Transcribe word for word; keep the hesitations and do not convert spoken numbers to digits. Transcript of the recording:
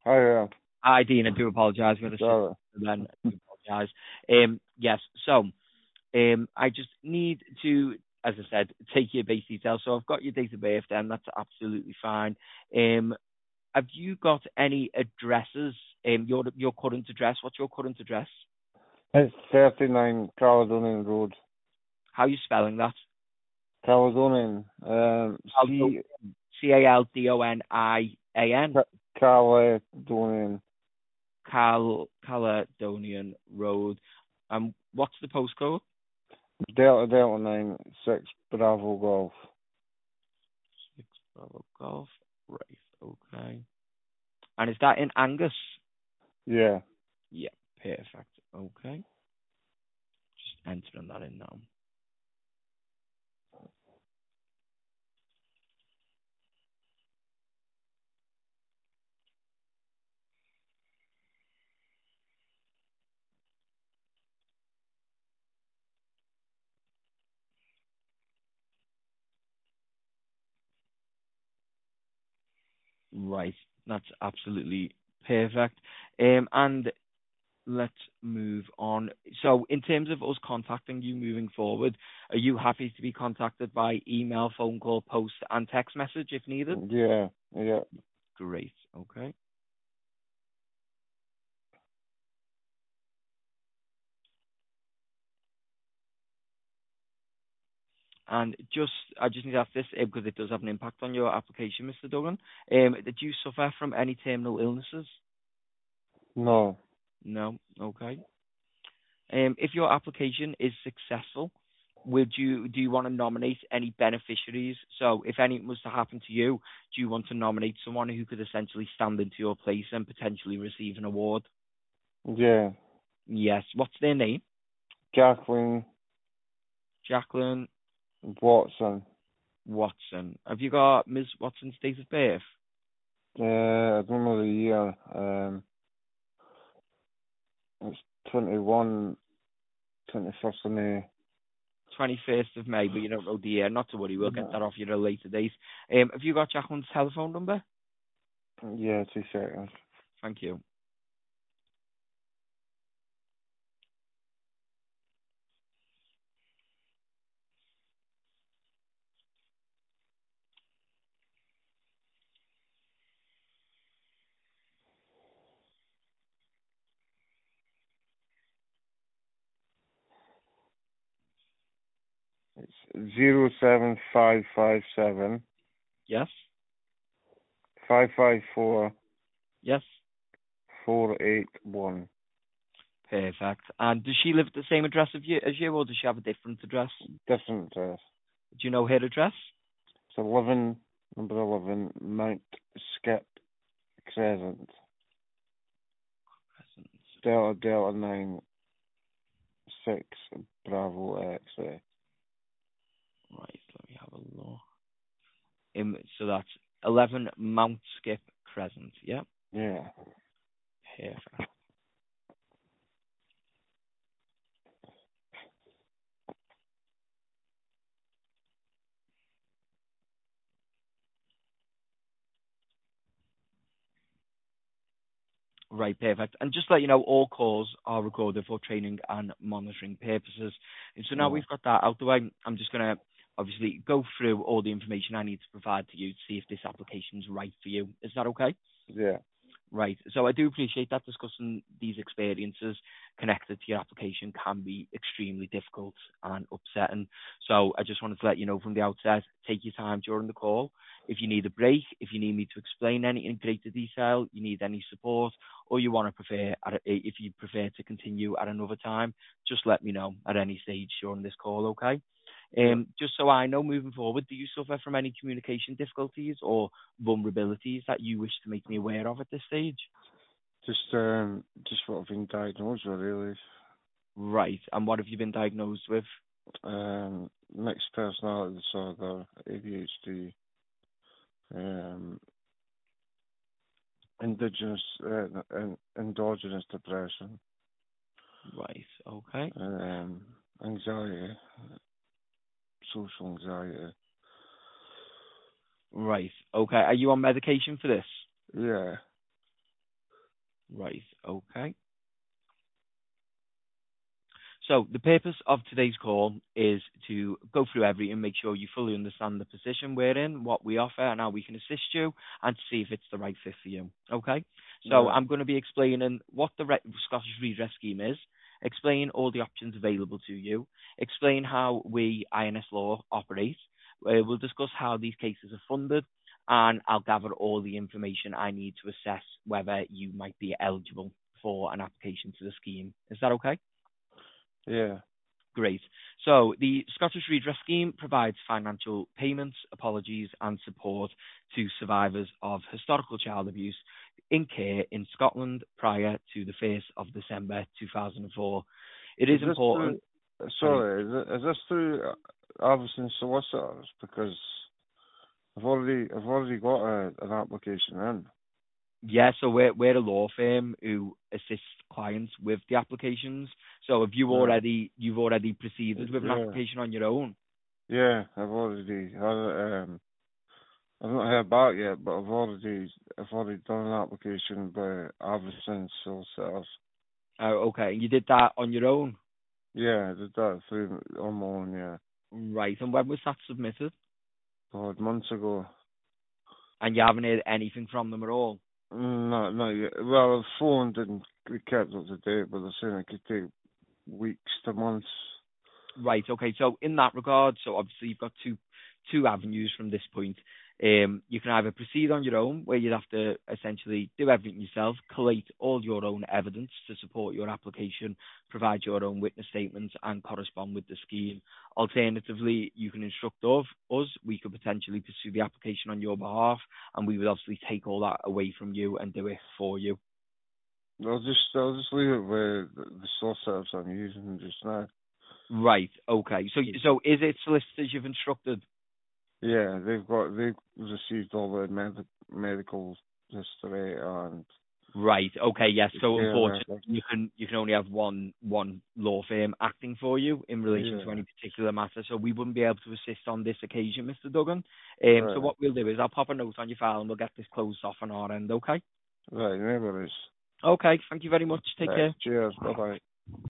Hi, uh, Hi, Dean. I do apologise for the system. sorry. Then I do apologise. Um, yes. So, um, I just need to, as I said, take your base details. So I've got your date of birth. Then that's absolutely fine. Um, have you got any addresses? Um, your your current address. What's your current address? It's thirty-nine Caledonian Road. How are you spelling that? Caledonian. Um, Caldo- C. C A L D O N I A N. Ca- Caledonian. Cal Caledonian Road. Um, what's the postcode? Delta Delta nine six Bravo Golf. Six Bravo Golf. Right. Okay. And is that in Angus? Yeah. Yeah. Perfect. Okay. Just entering that in now. Right. That's absolutely perfect. Um, and let's move on. So, in terms of us contacting you moving forward, are you happy to be contacted by email, phone call, post, and text message if needed? Yeah. Yeah. Great. Okay. And just, I just need to ask this uh, because it does have an impact on your application, Mister Duggan. Um, did you suffer from any terminal illnesses? No. No. Okay. Um, if your application is successful, would you do you want to nominate any beneficiaries? So, if anything was to happen to you, do you want to nominate someone who could essentially stand into your place and potentially receive an award? Yeah. Yes. What's their name? Jacqueline Jacqueline Watson. Watson. Have you got Miz Watson's date of birth? Uh, I don't know the year. Um, it's twenty-one, twenty-first of May. twenty-first of May, but you don't know the year. Not to worry, we'll get that off you at a later date. Um, have you got Jacqueline's telephone number? Yeah, two seconds. Thank you. It's zero seven five five seven Yes? five five four Yes? four eight one. Perfect. And does she live at the same address as you, as you or does she have a different address? Different address. Do you know her address? It's eleven, number eleven, Mount Skip Crescent. Delta Delta nine six Bravo X-ray. Right, let me have a look. Um, so that's eleven Mount Skip Crescent, yeah? Yeah. Perfect. Right, perfect. And just to let you know, all calls are recorded for training and monitoring purposes. And so now Oh, we've got that out the way, I'm just going to obviously go through all the information I need to provide to you to see if this application is right for you. Is that okay? yeah. Right. So I do appreciate that discussing these experiences connected to your application can be extremely difficult and upsetting. So I just wanted to let you know from the outset, take your time during the call. If you need a break, if you need me to explain any in greater detail, you need any support, or you want to prefer, at a, if you prefer to continue at another time, just let me know at any stage during this call, okay? Yeah. Um, just so I know moving forward, do you suffer from any communication difficulties or vulnerabilities that you wish to make me aware of at this stage? Just um, just what I've been diagnosed with, really. Right. And what have you been diagnosed with? Um, mixed personality disorder, A D H D, um, indigenous, uh, en- endogenous depression, Right. Okay. um, anxiety, social anxiety. Right. Okay. Are you on medication for this? Yeah. Right, okay. So the purpose of today's call is to go through everything, make sure you fully understand the position we're in, what we offer, and how we can assist you, and see if it's the right fit for you. Okay? So Yeah. I'm going to be explaining what the Re- Scottish Redress Scheme is, explain all the options available to you, explain how we, I N S Law, operate. Uh, we'll discuss how these cases are funded, and I'll gather all the information I need to assess whether you might be eligible for an application to the scheme. Is that okay? Yeah. Great. So the Scottish Redress Scheme provides financial payments, apologies and support to survivors of historical child abuse in care in Scotland prior to the first of December two thousand four. It is, Is this important... through, Sorry. sorry, is, it, is this through uh, Alverson Solicitors? Because I've already, I've already got a, an application in. Yeah, so we're, we're a law firm who assists clients with the applications. So have you Right. already, you've already proceeded with an Yeah. application on your own? Yeah, I've already had it, um, I've not heard back yet, but I've already, I've already done an application by Alverson Solicitors. Oh, okay. You did that on your own? Yeah, I did that through on my own, yeah. Right. And when was that submitted? God, months ago. And you haven't heard anything from them at all? Mm, No, no, yeah. Well, the phone didn't get kept up to date, but they're saying it could take weeks to months. Right. Okay. So in that regard, so obviously you've got two two avenues from this point. Um, you can either proceed on your own, where you'd have to essentially do everything yourself, collate all your own evidence to support your application, provide your own witness statements, and correspond with the scheme. Alternatively, you can instruct of us. We could potentially pursue the application on your behalf, and we would obviously take all that away from you and do it for you. I'll just, I'll just leave it with the, the solicitors I'm using just now. Right. Okay. So so is it solicitors you've instructed? Yeah, they've got, they've received all the med- medical history and Right. Okay. Yes. the So care unfortunately, records. you can you can only have one one law firm acting for you in relation to Yeah, any particular matter. So we wouldn't be able to assist on this occasion, Mister Duggan. Um. So right, what we'll do is I'll pop a note on your file and we'll get this closed off on our end. Okay. right, no worries. Okay. Thank you very much. Take Right, care. cheers, bye bye.